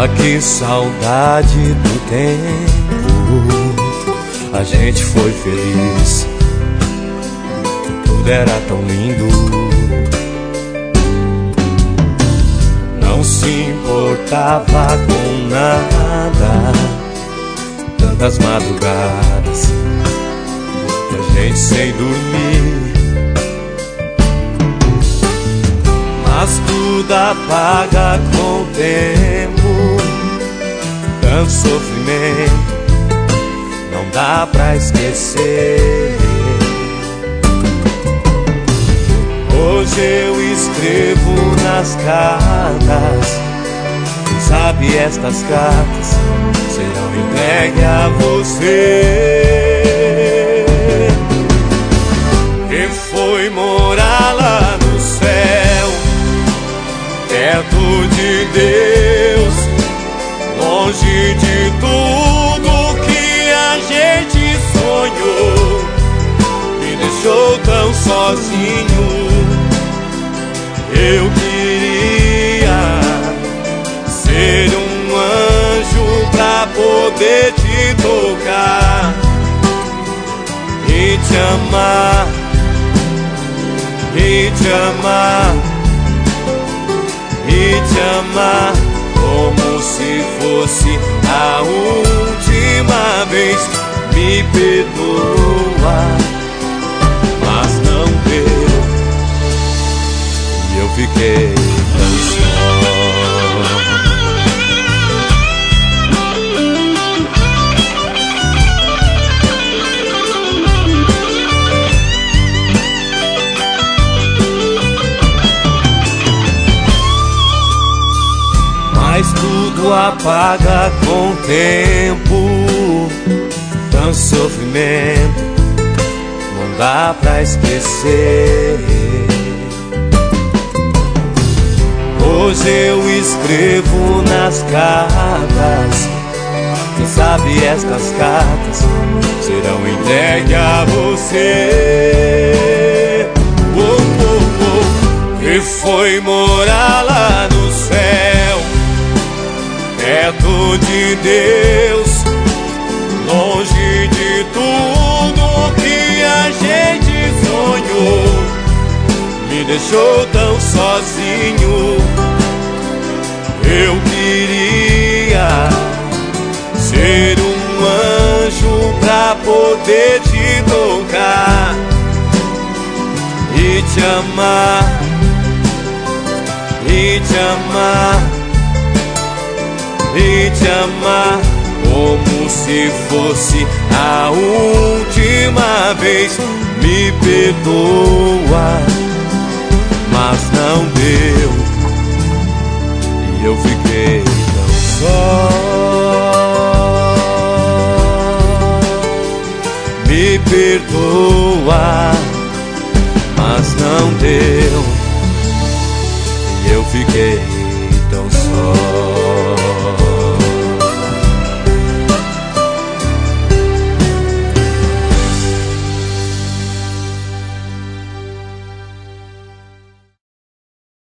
que saudade do tempo. A gente foi feliz, tudo era tão lindo. Não se importava com nada. Tantas madrugadas que a gente sem dormir, mas tudo apaga com o tempo. Tanto sofrimento não dá pra esquecer. Hoje eu escrevo nas cartas, quem sabe estas cartas serão entregues a você. Quem foi morar lá no céu, perto de Deus, longe de tudo que a gente sonhou, me deixou tão sozinho. Eu queria ser um anjo pra poder te tocar e te amar, e te amar, e te amar, como se fosse a última vez. Me perdoa, mas não deu, e eu fiquei tão só. Mas tudo apaga com o tempo. Tanto sofrimento não dá pra esquecer. Hoje eu escrevo nas cartas, quem sabe estas cartas serão entregues a você. E foi morar lá no céu, perto de Deus, longe de tudo que a gente sonhou, me deixou tão sozinho. Eu queria ser um anjo pra poder te tocar e te amar, e te amar, e te amar, como se fosse a última vez. Me perdoa, mas não deu, e eu fiquei tão só. Me perdoa, mas não deu, e eu fiquei